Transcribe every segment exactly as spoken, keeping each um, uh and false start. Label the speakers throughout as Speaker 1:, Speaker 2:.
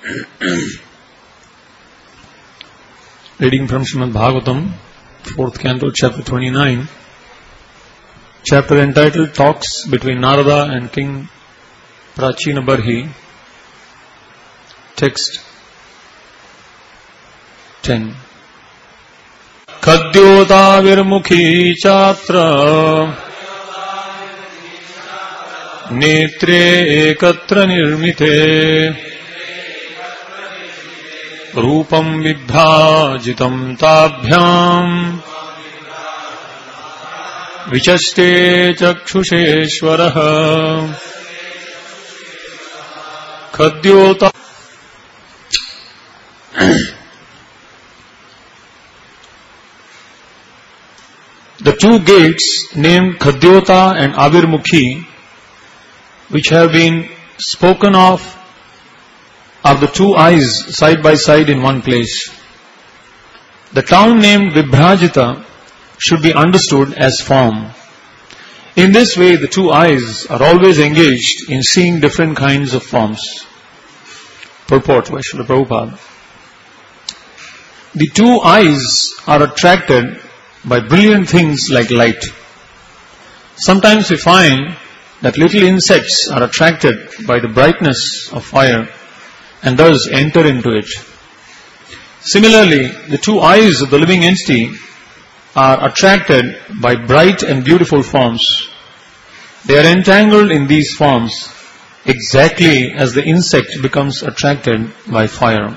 Speaker 1: Reading from Srimad Bhagavatam, fourth canto, chapter twenty-nine, chapter entitled Talks Between Narada and King Prachina Barhi. Text ten. Khadyota virmukhi chatra netre ekatra nirmite Rupam vibhrajitam tabhyam vichaste chakshusheshwarah Khadyota. The two gates named Khadyota and Avirmukhi, which have been spoken of, are the two eyes side by side in one place. The town named Vibhrajita should be understood as form. In this way, the two eyes are always engaged in seeing different kinds of forms. Purport by Srila Prabhupada. The two eyes are attracted by brilliant things like light. Sometimes we find that little insects are attracted by the brightness of fire and thus enter into it. Similarly, the two eyes of the living entity are attracted by bright and beautiful forms. They are entangled in these forms exactly as the insect becomes attracted by fire.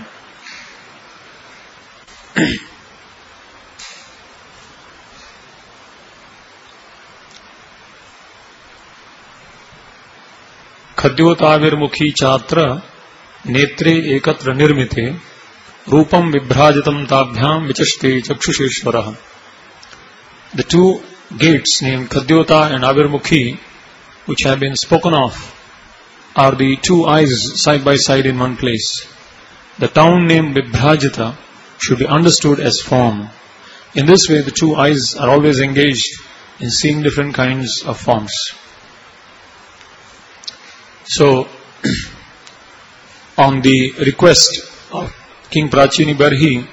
Speaker 1: Khadyota-virmukhi chatra netre ekatra nirmite rupam vibhrajitam tabhyam vichaste chakshusheshwarah. The two gates named Khadyota and Avirmukhi, which have been spoken of, are the two eyes side by side in one place. The town named Vibhrajita should be understood as form. In this way, the two eyes are always engaged in seeing different kinds of forms. So, on the request of King Prachini Barhi,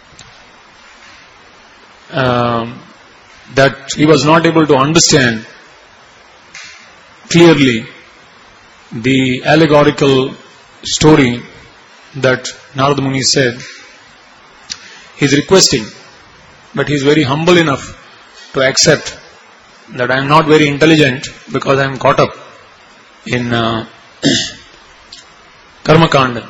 Speaker 1: um, that he was not able to understand clearly the allegorical story that Narada Muni said, he is requesting, but he is very humble enough to accept that I am not very intelligent because I am caught up in uh, Karma Kanda.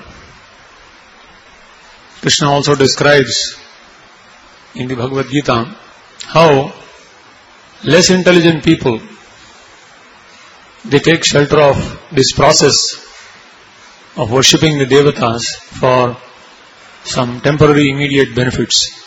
Speaker 1: Krishna also describes in the Bhagavad Gita how less intelligent people, they take shelter of this process of worshipping the devatas for some temporary immediate benefits.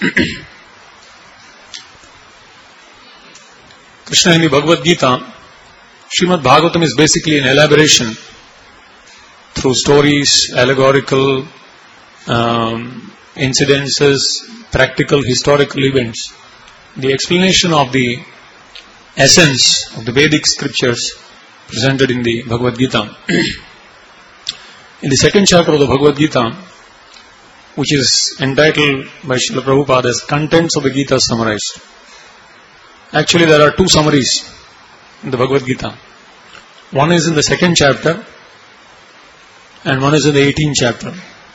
Speaker 1: Krishna in the Bhagavad Gita, Srimad Bhagavatam is basically an elaboration through stories, allegorical um, incidences, practical historical events. The explanation of the essence of the Vedic scriptures presented in the Bhagavad Gita. In the second chapter of the Bhagavad Gita, which is entitled by Srila Prabhupada as Contents of the Gita Summarized. Actually, there are two summaries in the Bhagavad Gita. One is in the second chapter and one is in the eighteenth chapter.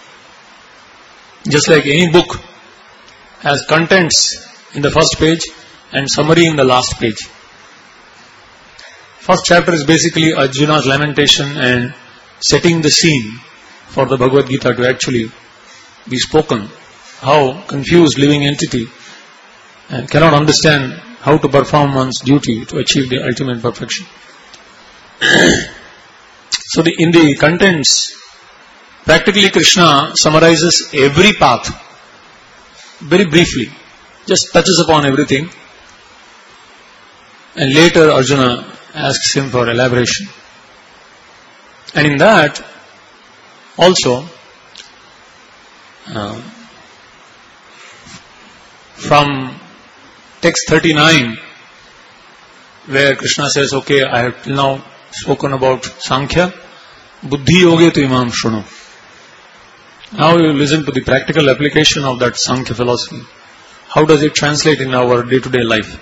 Speaker 1: Just like any book has contents in the first page and summary in the last page. First chapter is basically Arjuna's lamentation and setting the scene for the Bhagavad Gita to actually be spoken. How confused living entity uh, cannot understand how to perform one's duty to achieve the ultimate perfection. So the, in the contents, practically Krishna summarizes every path very briefly, just touches upon everything, and later Arjuna asks him for elaboration. And in that also uh, from text thirty-nine, where Krishna says, okay, I have till now spoken about Sankhya, Buddhi yoge tu imam shunu. Now you listen to the practical application of that Sankhya philosophy. How does it translate in our day-to-day life?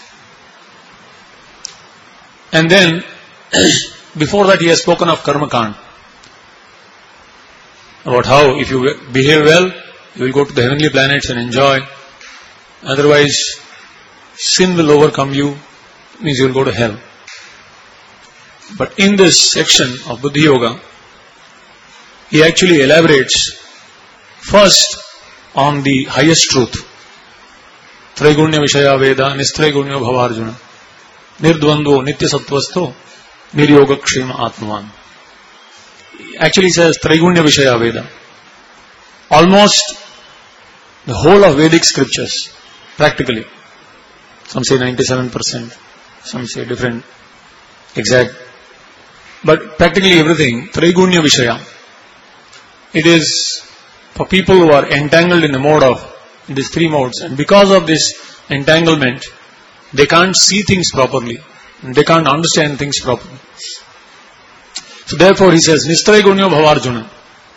Speaker 1: And then, before that he has spoken of Karma Kand. About how if you behave well, you will go to the heavenly planets and enjoy. Otherwise, sin will overcome you, means you will go to hell. But in this section of Buddhi Yoga, he actually elaborates first on the highest truth. Traigunya Vishaya Veda, Nistraigunya Bhavarjuna, Nirdvandvo Nitya Sattvastho, Niryoga Kshema Atmavan. Actually says Traigunya Vishaya Veda. Almost the whole of Vedic scriptures, practically. Some say ninety-seven percent, some say different, exact. But practically everything, Traigunya Vishaya. It is for people who are entangled in the mode of these three modes, and because of this entanglement, they can't see things properly, and they can't understand things properly. So therefore he says, Nistraigunya Bhavarjuna.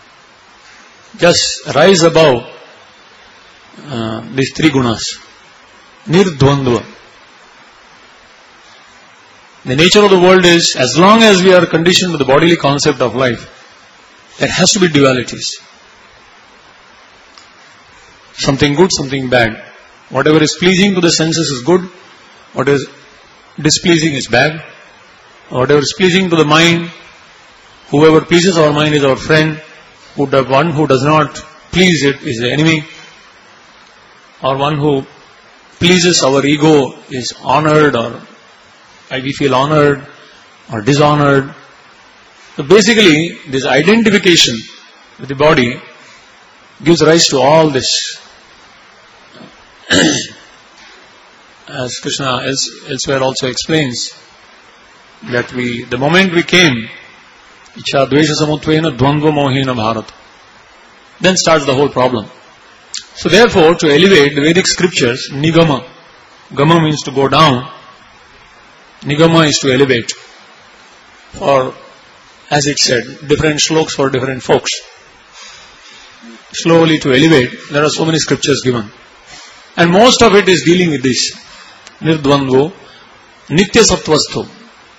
Speaker 1: Just rise above uh, these three gunas. Nirdvandva. The nature of the world is, as long as we are conditioned to the bodily concept of life, there has to be dualities. Something good, something bad. Whatever is pleasing to the senses is good. What is displeasing is bad. Whatever is pleasing to the mind, whoever pleases our mind is our friend. One who does not please it is the enemy. Or one who pleases our ego is honored, or we feel honored or dishonored. So basically, this identification with the body gives rise to all this. As Krishna else, elsewhere also explains, that we, the moment we came, Ichha Dvesha Samutvena Dvandva Mohina Bharat, then starts the whole problem. So therefore, to elevate the Vedic scriptures, Nigama, Gama means to go down, Nigama is to elevate. For, as it said, different shloks for different folks. Slowly to elevate, there are so many scriptures given. And most of it is dealing with this. Nirdvandvo, Nitya Sattvastho.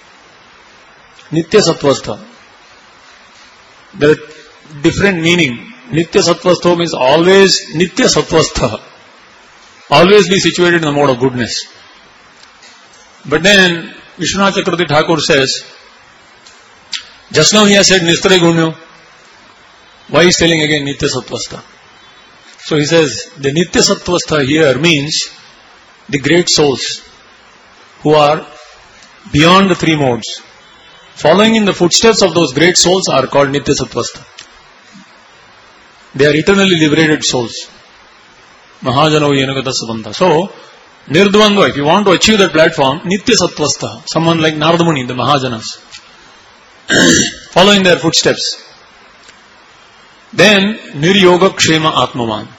Speaker 1: Nitya Sattvastha. There are different meaning. Nitya Sattvastho means always Nitya Sattvastha. Always be situated in the mode of goodness. But then Vishwanath Chakravarti Thakur says, just now he has said Nistraigunya. Why he is telling again Nitya Sattvastha? So he says, the Nitya Sattvastha here means the great souls who are beyond the three modes. Following in the footsteps of those great souls are called Nitya Sattvastha. They are eternally liberated souls. Mahajano Yenagata Sabanta. So, Nirdvandva, if you want to achieve that platform, Nitya Sattvastha, someone like Narada Muni, the Mahajanas, following their footsteps. Then, Niryoga Kshema Atmavan.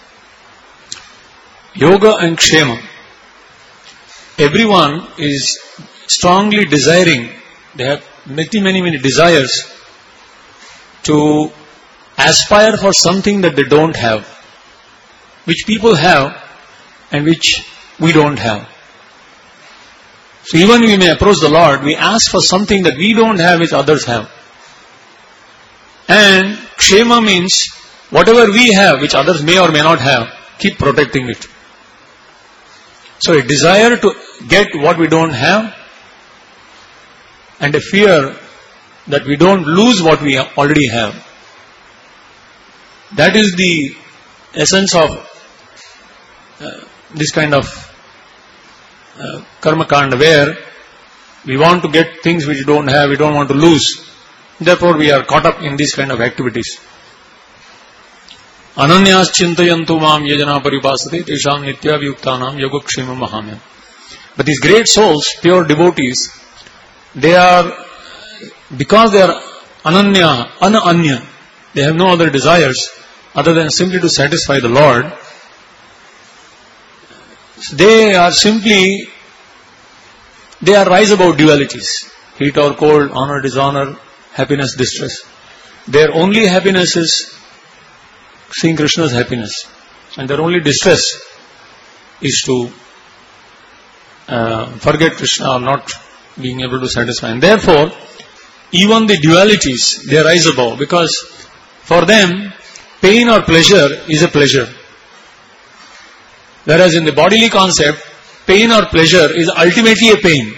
Speaker 1: Yoga and Kshema. Everyone is strongly desiring, they have many, many, many desires to aspire for something that they don't have, which people have and which we don't have. So even we may approach the Lord, we ask for something that we don't have which others have. And Kshema means whatever we have which others may or may not have, keep protecting it. So a desire to get what we don't have and a fear that we don't lose what we already have. That is the essence of uh, this kind of uh, karma kanda, where we want to get things which we don't have, we don't want to lose. Therefore we are caught up in these kind of activities. Ananyas chintayantu mam yajana paripasate tesham nitya vyuktanam yogakshema mahamya. But these great souls, pure devotees, they are, because they are ananya, ananya, they have no other desires other than simply to satisfy the Lord. They are simply, they are rise above dualities. Heat or cold, honor, dishonor, happiness, distress. Their only happiness is seeing Krishna's happiness. And their only distress is to uh, forget Krishna or not being able to satisfy. And therefore, even the dualities, they rise above, because for them, pain or pleasure is a pleasure. Whereas in the bodily concept, pain or pleasure is ultimately a pain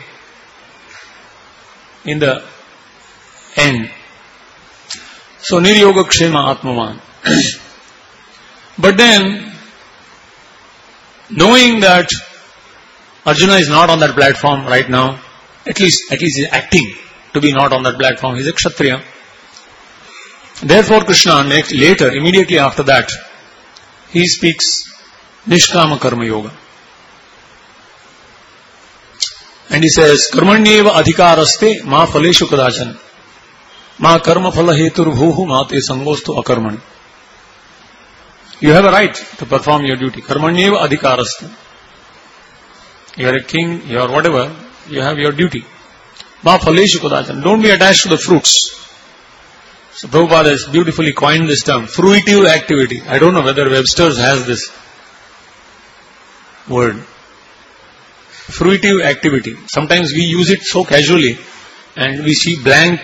Speaker 1: in the end. So, niryoga kshema atmavan. But then, knowing that Arjuna is not on that platform right now, at least, at least he is acting to be not on that platform, he is a Kshatriya. Therefore, Krishna next, later, immediately after that, he speaks Nishkama Karma Yoga. And he says, Karmanyeva adhikaraste ma phaleshu kadachan ma karma phala hetur bhuhu ma te sangostu akarmani. You have a right to perform your duty. Karmanyeva adhikaraste. You are a king, you are whatever, you have your duty. Ma phaleshu kadachan. Don't be attached to the fruits. So Prabhupada has beautifully coined this term, fruitive activity. I don't know whether Webster's has this word. Fruitive activity. Sometimes we use it so casually and we see blank,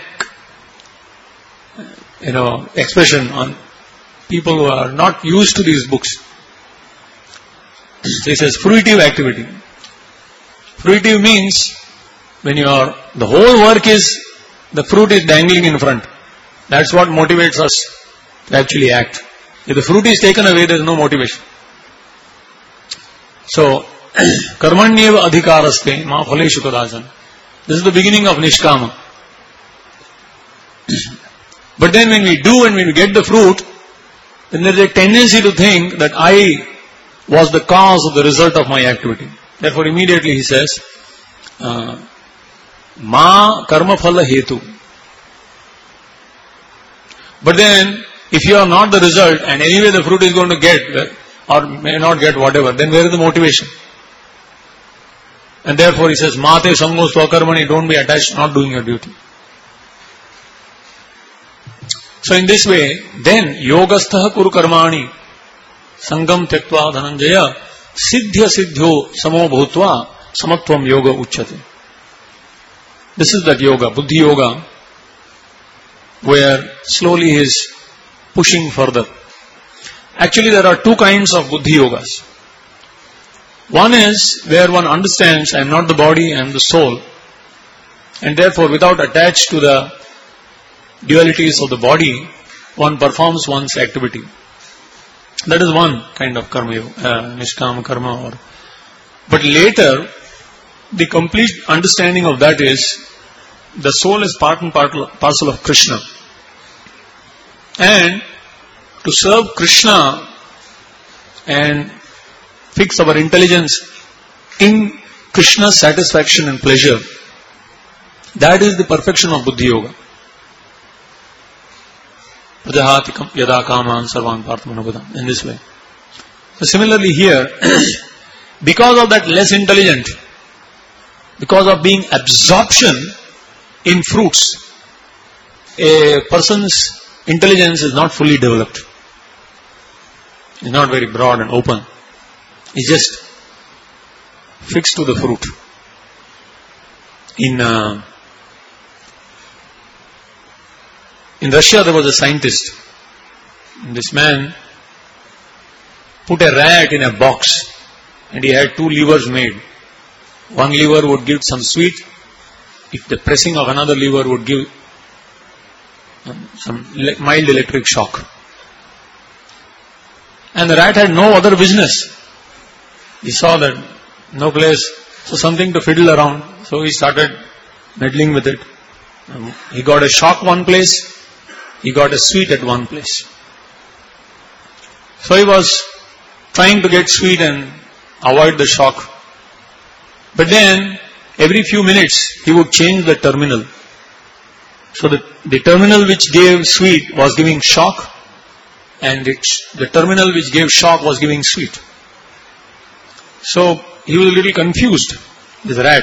Speaker 1: you know, expression on people who are not used to these books. So he says fruitive activity. Fruitive means when you are, the whole work is, the fruit is dangling in front. That's what motivates us to actually act. If the fruit is taken away, there is no motivation. So, karmanyeva adhikaraste ma phaleshu kadachan. This is the beginning of Nishkama. But then when we do and when we get the fruit, then there is a tendency to think that I was the cause of the result of my activity. Therefore immediately he says, uh, ma karma phala hetu. But then, if you are not the result, and anyway the fruit is going to get, or may not get whatever, then where is the motivation? And therefore he says, Mate sangostu akarmani, don't be attached, not doing your duty. So in this way, then, yogastha kuru karmani, sangam tektva dhananjaya, siddhya siddhyo samo bhutva, samatvam yoga uchyate. This is that yoga, buddhi yoga, where slowly he is pushing further. Actually, there are two kinds of buddhi yogas. One is where one understands I am not the body, I am the soul, and therefore without attached to the dualities of the body, one performs one's activity. That is one kind of karma yoga, uh, nishkama karma. Or, but later, the complete understanding of that is the soul is part and parcel of Krishna. And to serve Krishna and fix our intelligence in Krishna's satisfaction and pleasure, that is the perfection of Buddhi Yoga. Prajahatikam yada kaman sarvan partmanabhadam. In this way. So similarly here, because of that less intelligent, because of being absorption in fruits, a person's intelligence is not fully developed. It's not very broad and open. It's just fixed to the fruit. In uh, in Russia there was a scientist. This man put a rat in a box and he had two levers made. One lever would give some sweet. If the pressing of another lever would give some mild electric shock. And the rat had no other business. He saw that no place, so something to fiddle around. So he started meddling with it. Um, he got a shock one place, he got a sweet at one place. So he was trying to get sweet and avoid the shock. But then, every few minutes, he would change the terminal. So the, the terminal which gave sweet was giving shock, and it, the terminal which gave shock was giving sweet. So he was a little confused, this rat.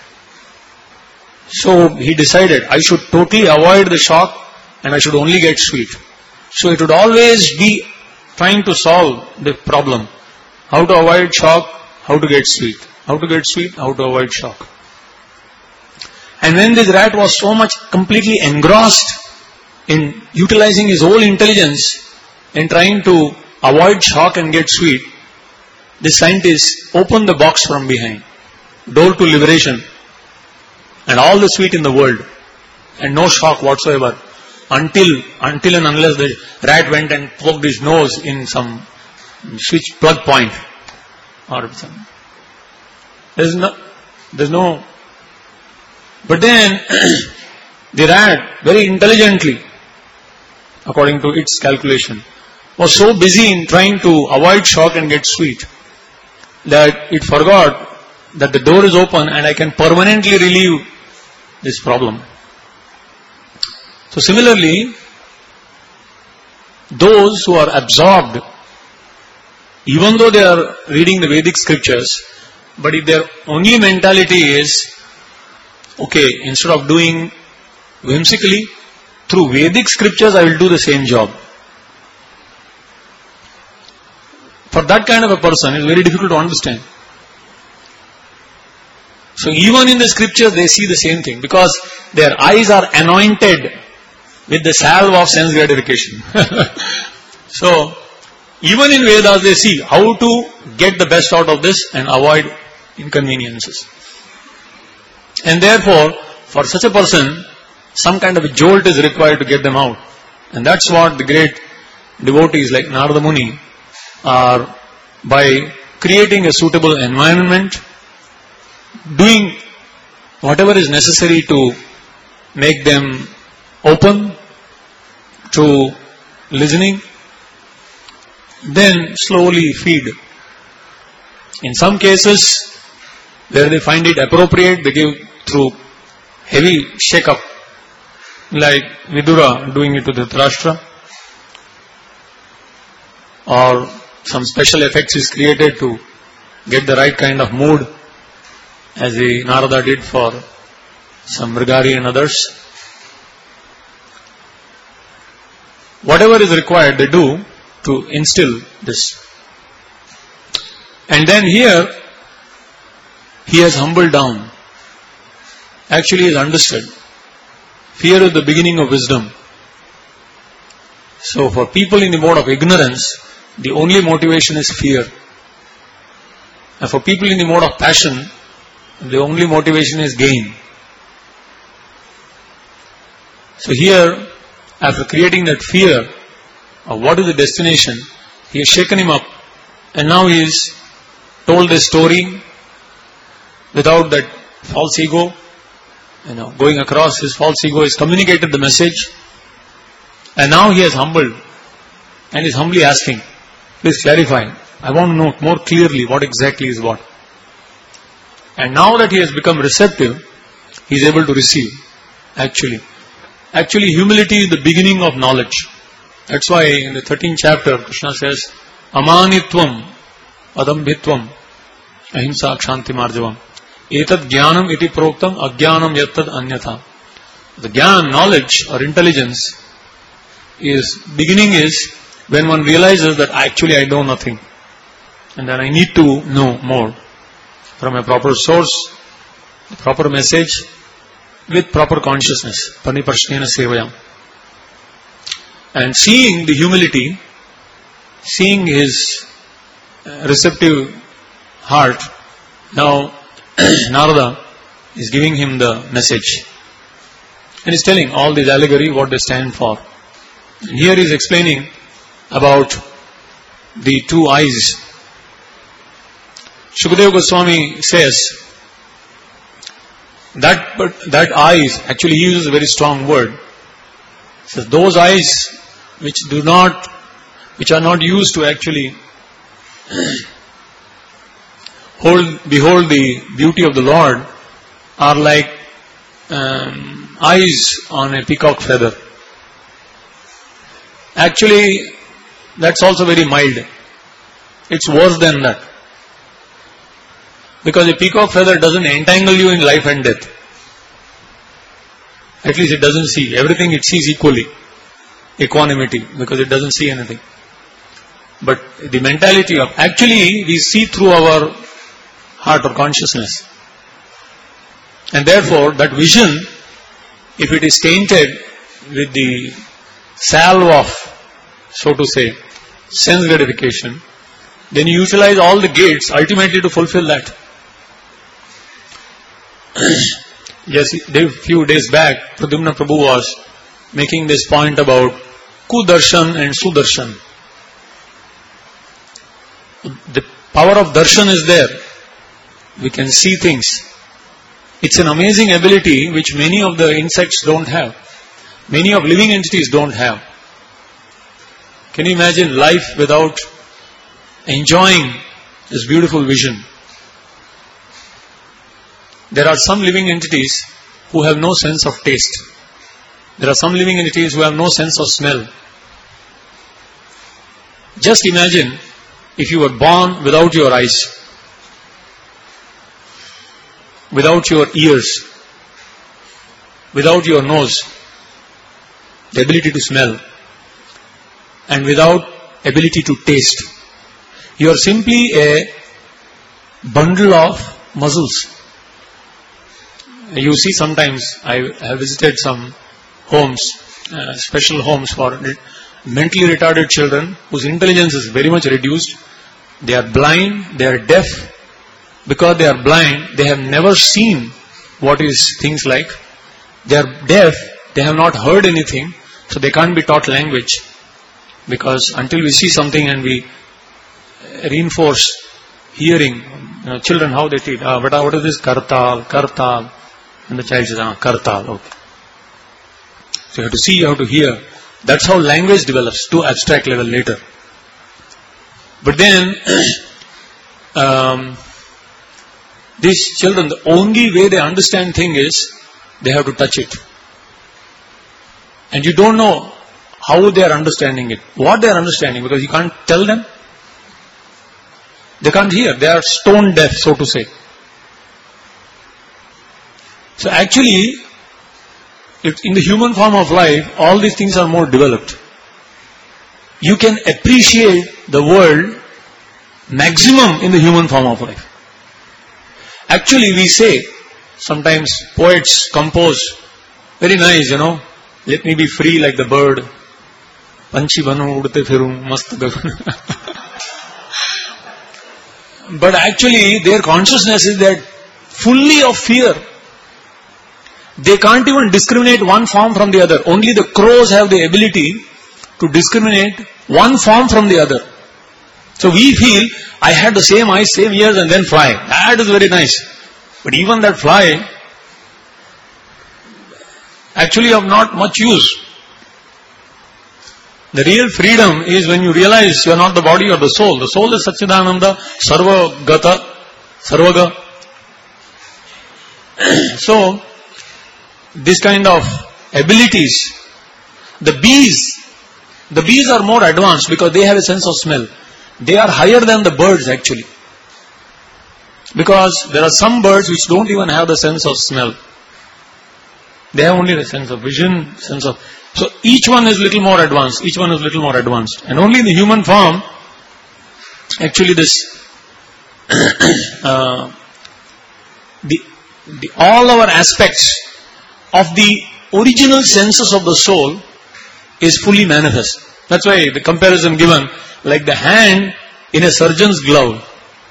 Speaker 1: So he decided, I should totally avoid the shock and I should only get sweet. So it would always be trying to solve the problem. How to avoid shock, how to get sweet. How to get sweet, how to avoid shock. And when this rat was so much completely engrossed in utilizing his whole intelligence in trying to avoid shock and get sweet, the scientists opened the box from behind, door to liberation, and all the sweet in the world, and no shock whatsoever, until until and unless the rat went and poked his nose in some switch plug point or something. There's no, there's no. But then the rat, very intelligently, according to its calculation, was so busy in trying to avoid shock and get sweet that it forgot that the door is open and I can permanently relieve this problem. So similarly, those who are absorbed, even though they are reading the Vedic scriptures, but if their only mentality is, okay, instead of doing whimsically, through Vedic scriptures I will do the same job. For that kind of a person, it's very difficult to understand. So even in the scriptures they see the same thing, because their eyes are anointed with the salve of sense gratification. So even in Vedas they see how to get the best out of this and avoid inconveniences. And therefore, for such a person, some kind of a jolt is required to get them out. And that's what the great devotees like Narada Muni are, by creating a suitable environment, doing whatever is necessary to make them open to listening, then slowly feed. In some cases, where they find it appropriate, they give through heavy shake-up, like Vidura doing it to Dhritarashtra, or some special effects is created to get the right kind of mood, as the Narada did for some Mrigari and others. Whatever is required, they do to instill this. And then here, he has humbled down. Actually, he has understood. Fear is the beginning of wisdom. So for people in the mode of ignorance, the only motivation is fear. And for people in the mode of passion, the only motivation is gain. So here, after creating that fear of what is the destination, he has shaken him up, and now he is told the story without that false ego, you know, going across his false ego, has communicated the message, and now he has humbled and is humbly asking, please clarify, I want to know more clearly what exactly is what. And now that he has become receptive, he is able to receive. Actually, actually humility is the beginning of knowledge. That's why in the thirteenth chapter, Krishna says, Amanitvam, Adambhitvam, Ahimsa Kshanti Marjavam. Etad Jnanam iti proktam, Ajnanam yattad anyatha. The Jnana, knowledge or intelligence, is beginning is when one realizes that actually I know nothing, and that I need to know more from a proper source, the proper message, with proper consciousness. Paniprashnena sevayam. And seeing the humility, seeing his receptive heart, now Narada is giving him the message. And he's telling all these allegory what they stand for. And here he is explaining about the two eyes. Shukadeva Goswami says that but that eyes, actually he uses a very strong word. He says those eyes which do not, which are not used to actually hold, behold the beauty of the Lord, are like um, eyes on a peacock feather. Actually, that's also very mild. It's worse than that. Because a peacock feather doesn't entangle you in life and death. At least it doesn't see. Everything it sees equally. Equanimity, because it doesn't see anything. But the mentality of, actually we see through our heart or consciousness. And therefore that vision, if it is tainted with the salve of, so to say, sense gratification, then you utilize all the gates ultimately to fulfill that. Yes, a few days back, Pradyumna Prabhu was making this point about Kudarshan and Sudarshan. The power of darshan is there. We can see things. It's an amazing ability which many of the insects don't have. Many of living entities don't have. Can you imagine life without enjoying this beautiful vision? There are some living entities who have no sense of taste. There are some living entities who have no sense of smell. Just imagine if you were born without your eyes, without your ears, without your nose, the ability to smell, and without ability to taste. You are simply a bundle of muscles. You see, sometimes I have visited some homes, uh, special homes for mentally retarded children whose intelligence is very much reduced. They are blind, they are deaf. Because they are blind, they have never seen what is things like. They are deaf, they have not heard anything, so they can't be taught language. Because until we see something and we reinforce hearing, you know, children how they teach, ah, but what is this? Kartal, Kartal. And the child says, ah, Kartal, okay. So you have to see, you have to hear. That's how language develops to abstract level later. But then, um, these children, the only way they understand thing is, they have to touch it. And you don't know how they are understanding it, what they are understanding, because you can't tell them. They can't hear, they are stone deaf, so to say. So actually, in the human form of life, all these things are more developed. You can appreciate the world maximum in the human form of life. Actually, we say, sometimes poets compose, very nice, you know, let me be free like the bird. Panchi banu udte firu mast gagan. But actually, their consciousness is that fully of fear. They can't even discriminate one form from the other. Only the crows have the ability to discriminate one form from the other. So we feel, I had the same eyes, same ears and then fly. That is very nice. But even that fly, actually of not much use. The real freedom is when you realize you are not the body or the soul. The soul is Satchidananda, Sarva Gata, Sarvaga. So, this kind of abilities, the bees, the bees are more advanced because they have a sense of smell. They are higher than the birds actually. Because there are some birds which don't even have the sense of smell. They have only the sense of vision, sense of... So each one is little more advanced, each one is little more advanced. And only in the human form, actually this, uh, the, the, all our aspects of the original senses of the soul is fully manifest. That's why the comparison given, like the hand in a surgeon's glove.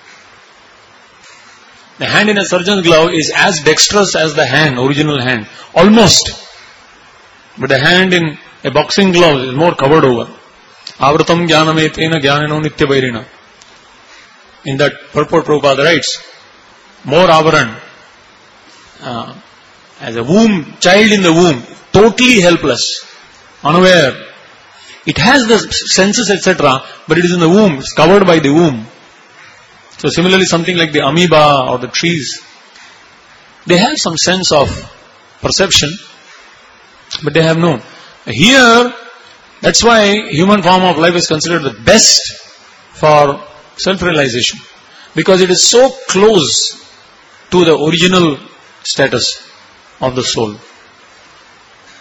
Speaker 1: The hand in a surgeon's glove is as dexterous as the hand, original hand. Almost. But the hand in a boxing glove is more covered over. Avratam jnanam etena jnaneno nitya vairina. In that purport Prabhupada writes, more avaran. Uh, as a womb, child in the womb, totally helpless, unaware. It has the senses, et cetera, but it is in the womb, it's covered by the womb. So similarly, something like the amoeba or the trees, they have some sense of perception, but they have no. Here, that's why human form of life is considered the best for self-realization, because it is so close to the original status of the soul.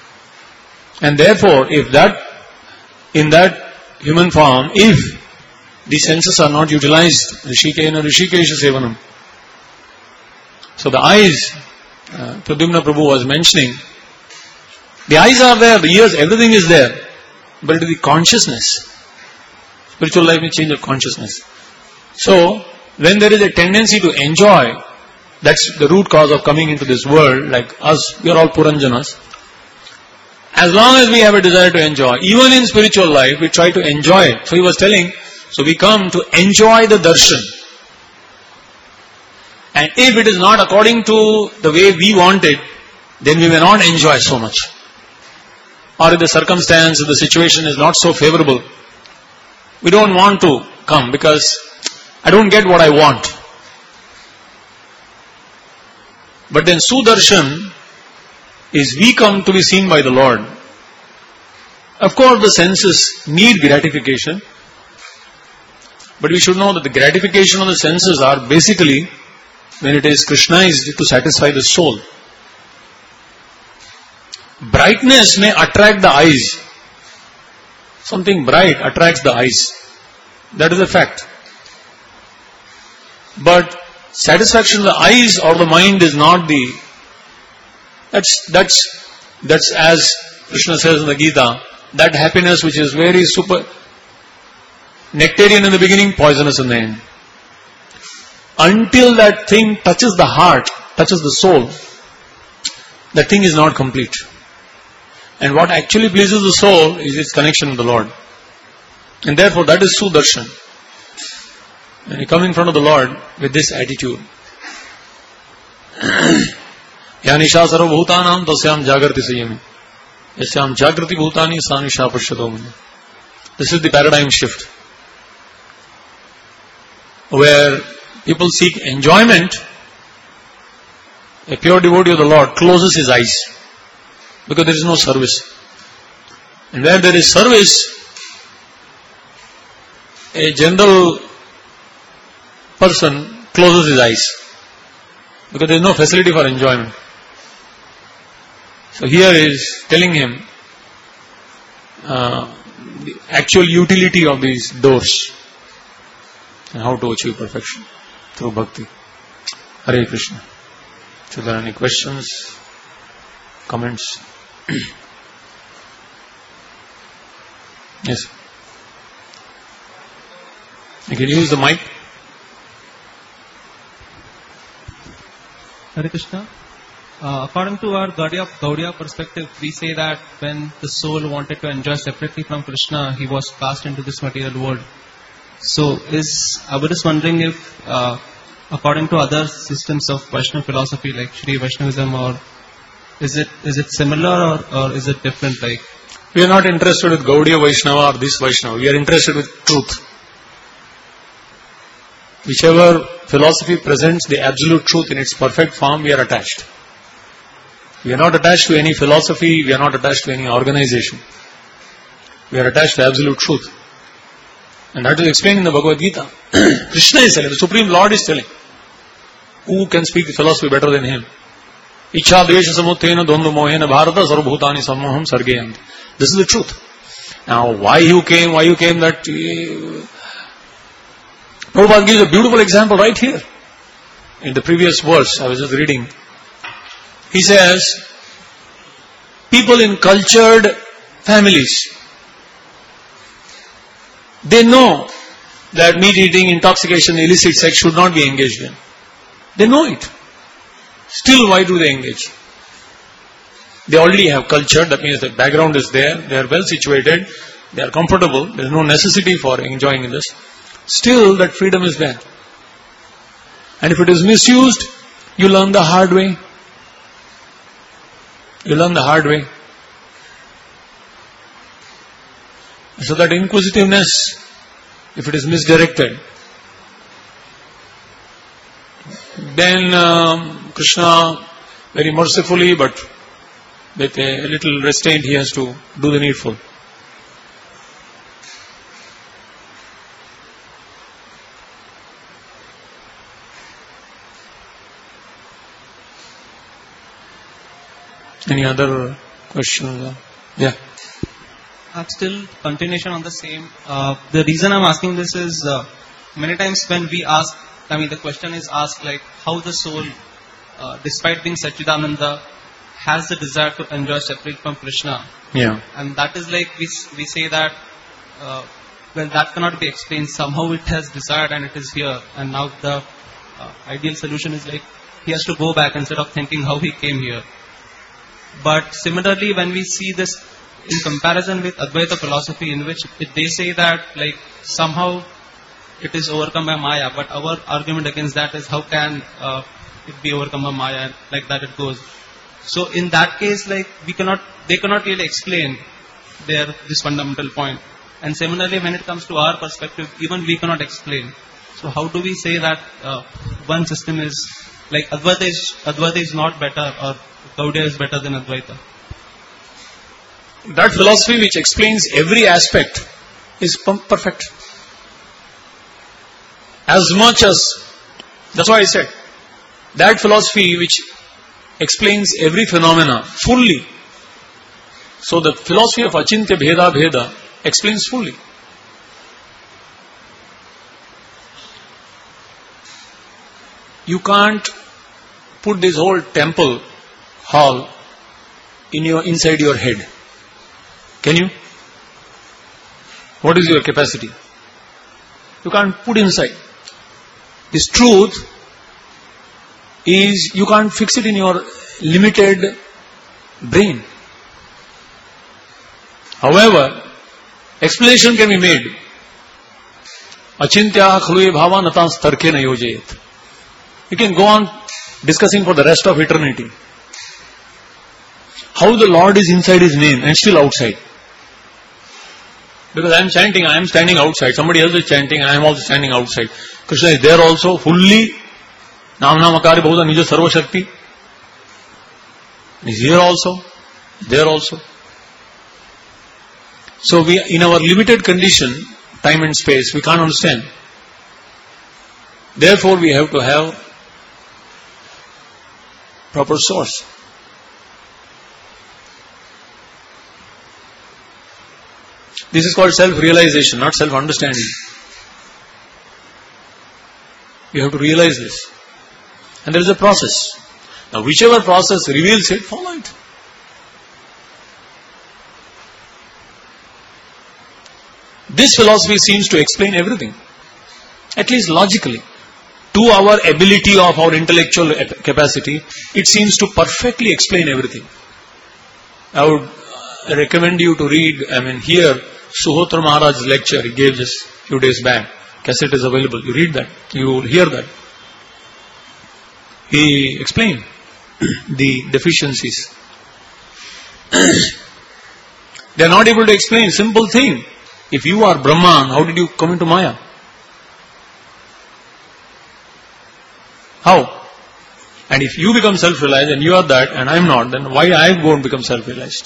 Speaker 1: And therefore, if that, in that human form, if these senses are not utilized. Rishikena Rishikesha Sevanam. So the eyes, uh, Pradyumna Prabhu was mentioning, the eyes are there, the ears, everything is there. But it is the consciousness. Spiritual life means change of consciousness. So, when there is a tendency to enjoy, that's the root cause of coming into this world, like us, we are all Puranjanas. As long as we have a desire to enjoy, even in spiritual life, we try to enjoy it. So he was telling, so we come to enjoy the darshan. And if it is not according to the way we want it, then we may not enjoy so much. Or if the circumstance, if the situation is not so favorable, we don't want to come because I don't get what I want. But then Sudarshan is we come to be seen by the Lord. Of course the senses need gratification, but we should know that the gratification of the senses are basically when it is Krishnized to satisfy the soul. Brightness may attract the eyes. Something bright attracts the eyes. That is a fact. But satisfaction of the eyes or the mind is not the... That's, that's, that's as Krishna says in the Gita, that happiness which is very super... nectarian in the beginning, poisonous in the end. Until that thing touches the heart, touches the soul, that thing is not complete. And what actually pleases the soul is its connection with the Lord. And therefore that is Sudarshan. And you come in front of the Lord with this attitude. Yanisha sarva bhutanam tasyam jagrati sanyami. Yasyam jagrati bhutani sanisha pashyato mani. This is the paradigm shift. Where people seek enjoyment, a pure devotee of the Lord closes his eyes. Because there is no service. And where there is service, a general person closes his eyes. Because there is no facility for enjoyment. So here is telling him uh, the actual utility of these doors and how to achieve perfection through bhakti. Hare Krishna. So there are any questions, comments? Yes. You can use the mic.
Speaker 2: Hare Krishna. Uh, according to our Gaudiya, Gaudiya perspective, we say that when the soul wanted to enjoy separately from Krishna, he was cast into this material world. So, is I was just wondering if, uh, according to other systems of Vaishnava philosophy, like Shri Vaishnavism, or is it is it similar or, or is it different? Like,
Speaker 1: we are not interested with Gaudiya Vaishnava or this Vaishnava. We are interested with truth. Whichever philosophy presents the absolute truth in its perfect form, we are attached. We are not attached to any philosophy, we are not attached to any organization. We are attached to absolute truth. And that is explained in the Bhagavad Gita. Krishna is telling, the Supreme Lord is telling. Who can speak the philosophy better than him? Ichha dvesha samuttena dvandva mohena bharata sarvabhutani sammoham sargeyanti. This is the truth. Now, why you came, why you came, that... Uh, Prabhupada gives a beautiful example right here. In the previous verse, I was just reading. He says, people in cultured families, they know that meat eating, intoxication, illicit sex should not be engaged in. They know it. Still, why do they engage? They already have culture, that means the background is there, they are well situated, they are comfortable, there is no necessity for enjoying this. Still, that freedom is there. And if it is misused, you learn the hard way. You learn the hard way. So that inquisitiveness, if it is misdirected, then um, Krishna very mercifully but with a little restraint he has to do the needful. Any other questions? Yeah.
Speaker 2: Uh, still continuation on the same. Uh, the reason I'm asking this is uh, many times when we ask, I mean the question is asked like how the soul, uh, despite being Satchidananda, has the desire to enjoy separate from Krishna.
Speaker 1: Yeah.
Speaker 2: And that is like we we say that uh, well that cannot be explained. Somehow it has desired and it is here. And now the uh, ideal solution is like he has to go back instead of thinking how he came here. But similarly, when we see this in comparison with Advaita philosophy, in which it, they say that like somehow it is overcome by Maya, but our argument against that is how can uh, it be overcome by Maya, and like that it goes. So in that case, like we cannot, they cannot really explain their this fundamental point. And similarly, when it comes to our perspective, even we cannot explain. So how do we say that uh, one system is like Advaita is Advaita is not better or Gaudiya is better than Advaita?
Speaker 1: That philosophy which explains every aspect is perfect. As much as, that's why I said, that philosophy which explains every phenomena fully. So the philosophy of Achintya Bheda Bheda explains fully. You can't put this whole temple hall in your inside your head. Can you? What is your capacity? You can't put inside. This truth is, you can't fix it in your limited brain. However, explanation can be made. Achintya khalue bhava natans tarke na yojayet. You can go on discussing for the rest of eternity. How the Lord is inside His name and still outside. Because I am chanting, I am standing outside. Somebody else is chanting, I am also standing outside. Krishna is there also, fully. Namna Makari Bhuta Nija Sarva Shakti. He is here also, there also. So we, in our limited condition, time and space, we can't understand. Therefore we have to have proper source. This is called self-realization, not self-understanding. You have to realize this. And there is a process. Now whichever process reveals it, follow it. This philosophy seems to explain everything. At least logically. To our ability of our intellectual capacity, it seems to perfectly explain everything. I would recommend you to read, I mean, hear Suhotra Maharaj's lecture he gave just a few days back. Cassette is available. You read that. You will hear that. He explained the deficiencies. They are not able to explain simple thing. If you are Brahman, how did you come into Maya? How? And if you become self-realized and you are that and I am not, then why I won't become self-realized?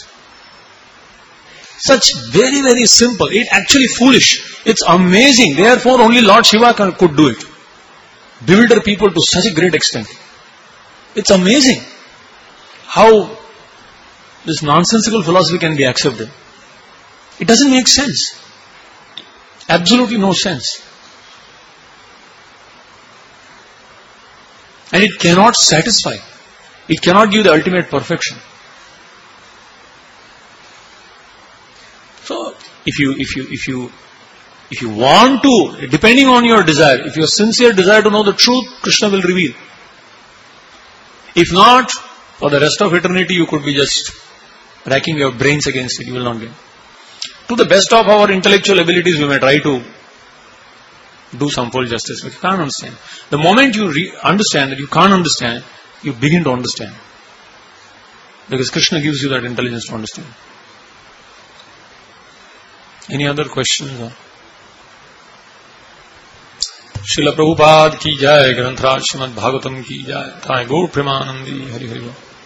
Speaker 1: Such very, very simple. It actually foolish. It's amazing. Therefore, only Lord Shiva can, could do it. Bewilder people to such a great extent. It's amazing how this nonsensical philosophy can be accepted. It doesn't make sense. Absolutely no sense. And it cannot satisfy. It cannot give the ultimate perfection. So, if you, if you, if you, if you want to, depending on your desire, if your sincere desire to know the truth, Krishna will reveal. If not, for the rest of eternity, you could be just racking your brains against it. You will not get. To the best of our intellectual abilities, we may try to do some full justice, but you can't understand. The moment you re- understand that you can't understand, you begin to understand. Because Krishna gives you that intelligence to understand. Any other questions? Srila Prabhupada ki jai, Granthra Srimad Bhagavatam ki jai, Thai Gaur Premanandi, Hari Hari Bol.